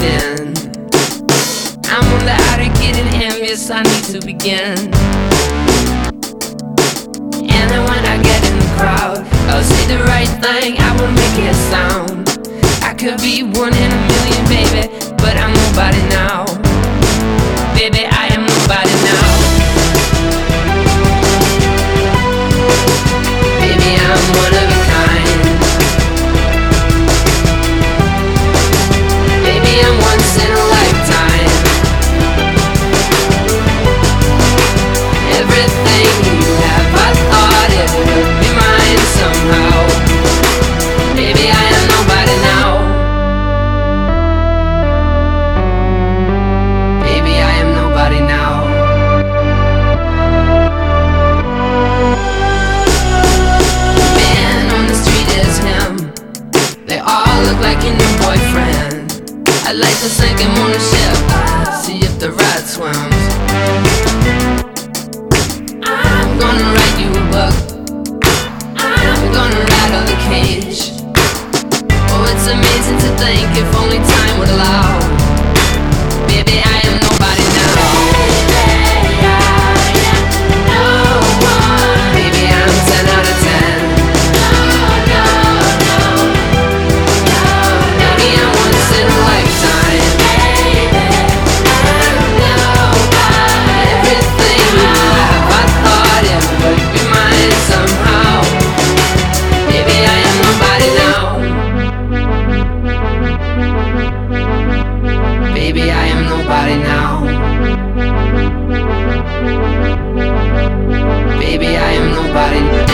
in. I'm on the outer getting envious, I need to begin. And then when I get in the crowd, I'll say the right thing, I will make it sound. I could be 1 in a million, baby, but I'm nobody now. Baby, I am nobody now. Baby, I'm one of a kind. Baby, I'm once in a lifetime. Everything you have, I thought it would be mine somehow. Baby, I am nobody now. Baby, I am nobody now. The man on the street is him. They all look like a new boyfriend. I'd like to sink him on a ship, see if the rat swims. I'm gonna write you a book, I'm gonna rattle the cage. Oh, it's amazing to think if only time would allow. Baby, I am nobody now. Baby, I'm 10 out of 10. Baby, I'm once in a lifetime. Everything you have, I thought it would be mine somehow. Baby, I am nobody now. Baby, I am nobody now. Baby, I am nobody now.